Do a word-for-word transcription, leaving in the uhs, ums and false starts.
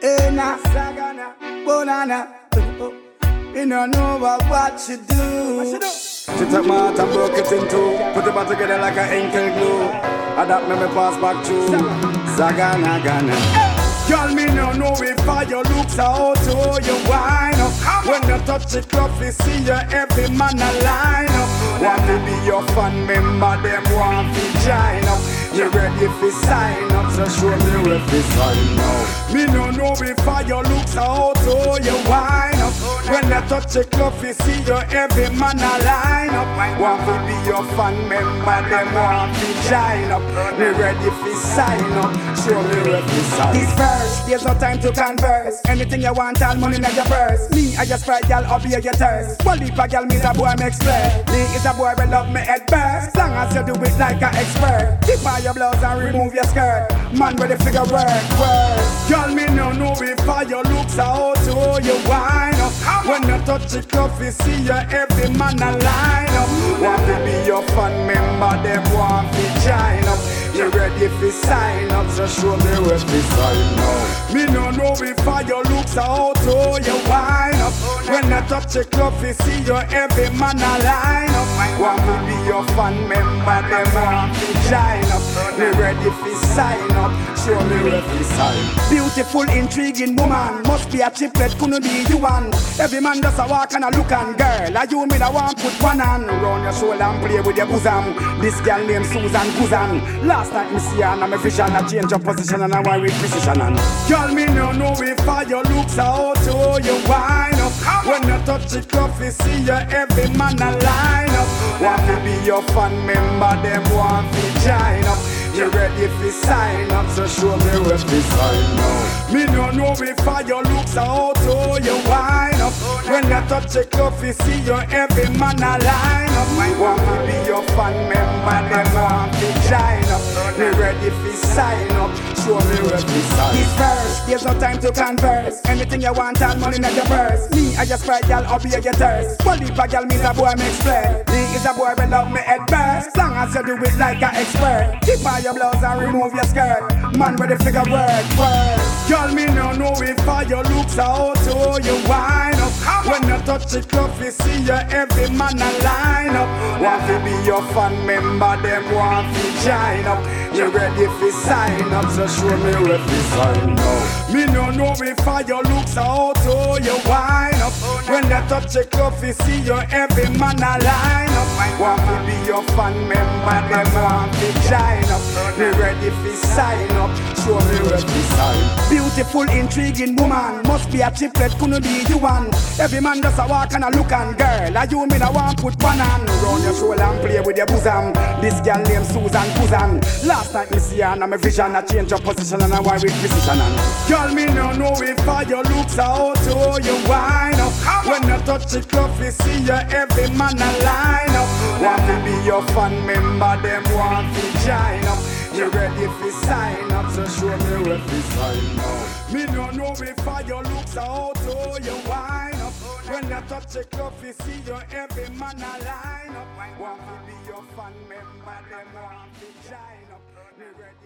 Eh, na, sagana, bonana. You don't know about what you do. What you do? She took my heart and broke it in two. Put it back together like an inkle glue. And that made me pass back through. Sagana, Ghana. Girl, me no know if I your looks out to you wine up. When you touch the club, you see you every man a line up. Want to be your fan member, them want to join up. You ready for sign up, so show me where to sign up. Me no know if I your looks out to you wine up. When you touch the club, you see you every man a line up. Want to be your fan member, them want to join up. You ready for sign up, show me where to sign up. There's no time to converse. Anything you want, all money in your purse. Me, I just fight, y'all, obey your thirst. Well, if a girl meet a boy, make split. Me is a boy, but love me head burst. Long as you do it like an expert. Tip on your blouse and remove your skirt. Man, with the figure work, work. Girl, me no know if all your looks out to you wine up. When you touch the club, you see you every man a line up. Want to be your fan member, them want to join up. You ready for sign up, so show me where to sign up. Me no know if all your looks out to you wine up. When you touch the club, you see you every man a line up. Want to be your fan member, them want to join up. You ready for sign up, show me where to sign up. Beautiful, intriguing woman, must be a triplet, couldn't be you one. Every man does a walk and a look and girl. Are you me that want put one hand around your shoulder and play with your bosom? This girl named Susan Guzan. Last night me see her and I'm a vision, I change your position and I want with precision. And girl, me no know if all your looks out to you wine up. When you touch the club, you see you every man a line up. Want to be your fan member, them want to join up. You ready for sign up, so show me where to sign up. Me no know if all your looks out to you wine up. When you touch the club, you see you every man a line up. Want to be your fan member, them want to join up. You ready for sign up, show me where to sign up. This verse, there's no time to converse. Anything you want, all money in your purse. Me, I just fight, y'all, obey your thirst. Well, if a girl meet a boy, make split. Me is a boy, but love me head burst. Long as you do it like an expert. Tip on your blouse and remove your skirt. Man, with the figure work, work. Girl, me no know if all your looks out to you wine up. When you touch the club, you see you every man a line up. Want to be your fan member, them want to join up. You ready for sign up, so show me where to sign up. Me no know if all your looks out to you wine up. When you touch the club, you see you every man a line up. Want to be your fan member, them want to join up. You ready for sign up, show me where to sign up. Beautiful, intriguing woman, must be a triplet, couldn't be you one. Every man does a walk and a look and girl. Are you me that want put one hand around your shoulder and play with your bosom? This girl named Susan Guzan. Last night me see her and I'm a vision, I change your position and I want with precision. And girl, me no know if all your looks out to you wine up. When you touch the club, you see you every man a line up. Want to be your fan member, them want to join up. You ready for sign up, so show me where to sign up. Me no know if all your looks out to you wine up. When you touch the club, you see you every man a line up. Want to be your fan member, them want to join up. You ready